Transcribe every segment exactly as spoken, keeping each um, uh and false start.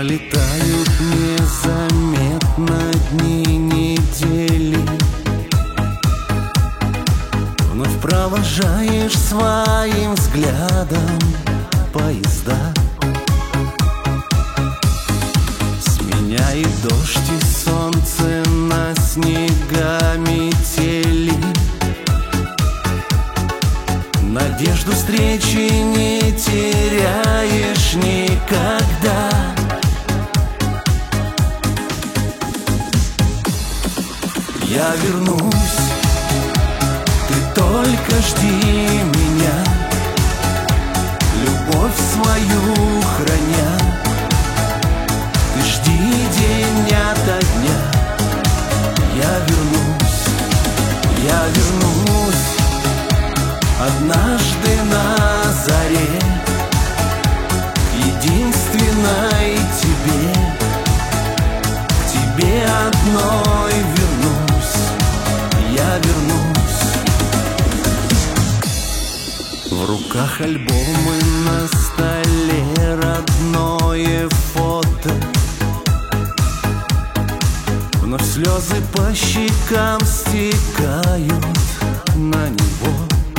Пролетают незаметно дни, недели. Вновь провожаешь своим взглядом поезда. Сменяет дождь и солнце на снега метели. Надежду встречи не теряешь никогда. Я вернусь, ты только жди меня, любовь свою храня. Ты жди день ото дня. Я вернусь, я вернусь однажды на заре, единственной тебе, к тебе одной вернусь, я вернусь. В руках альбомы, на столе родное фото. Вновь слезы по щекам стекают на него.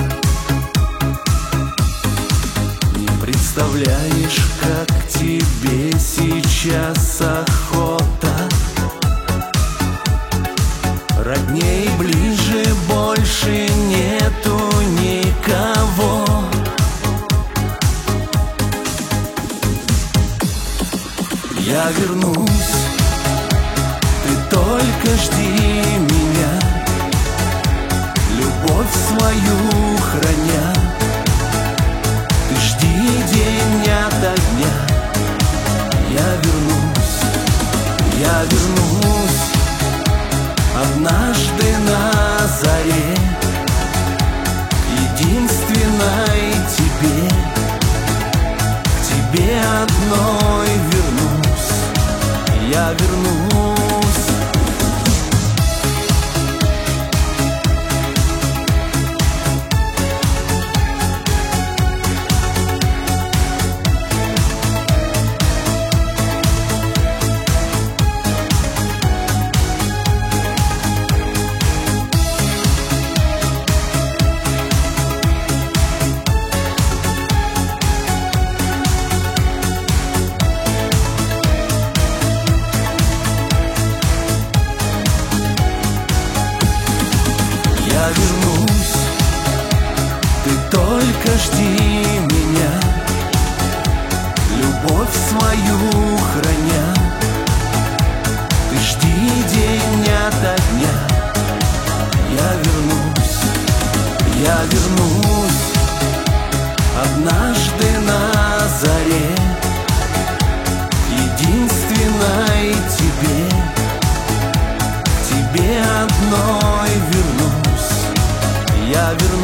Представляешь, как тебе сейчас охота. Родней ближе больше нету никого. Я вернусь, ты только жди меня, любовь свою храня. Ты жди день ото дня. Я вернусь, я вернусь однажды на заре, единственной тебе, к тебе одной вернусь, я вернусь. Я вернусь, ты только жди меня, любовь свою храня. Ты жди день ото дня. Я вернусь, я вернусь однажды на заре, единственной тебе, к тебе одной вернусь. Я вернусь.